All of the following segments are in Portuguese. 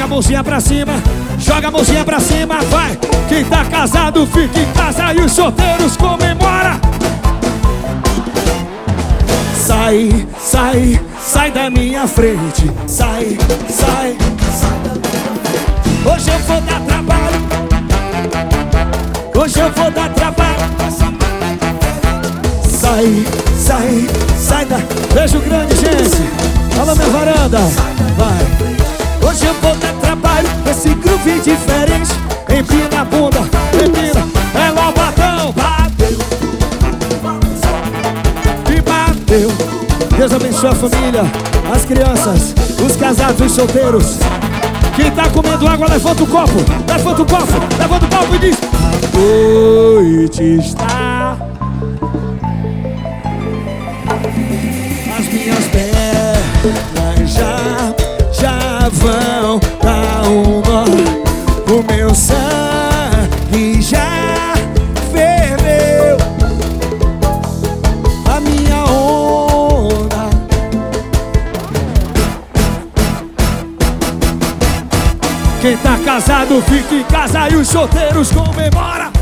mãozinha pra cima, joga a mãozinha pra cima, vai. Quem tá casado fica em casa e os solteiros comemora. Sai, sai, sai da minha frente. Sai, sai, sai da minha frente. Hoje eu vou dar trabalho. Hoje eu vou dar trabalho. Sai, sai, sai da... Beijo grande, gente. Alô, minha varanda. Vai. Hoje eu vou dar trabalho com esse groove diferente. Empina a bunda, empina. É lobatão. Bateu. E bateu. Deus abençoe a família, as crianças, os casados, os solteiros. Quem tá comendo água, levanta o copo. Levanta o copo, levanta o copo e diz: a noite está. As minhas pernas já vão dar um nó. O meu sangue já ferveu. A minha onda. Quem tá casado fica em casa e os solteiros comemora.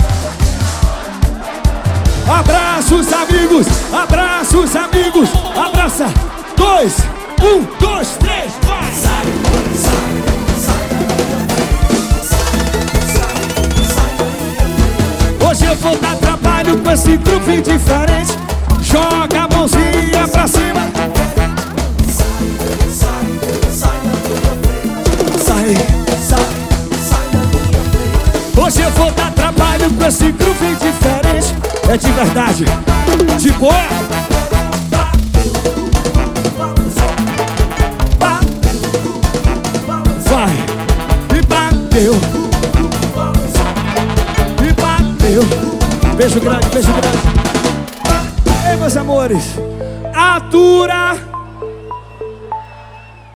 Abraços, amigos, abraços, amigos. Abraça. 2, 1, 2, 3, vai. Sai, sai. Hoje eu vou dar trabalho com esse groove diferente. Joga a mãozinha pra cima. Sai, sai, sai. Hoje eu vou dar trabalho com esse groove diferente. É de verdade, de boa. Vai, e bateu. E bateu. Beijo grande, beijo grande. Ei, meus amores, atura.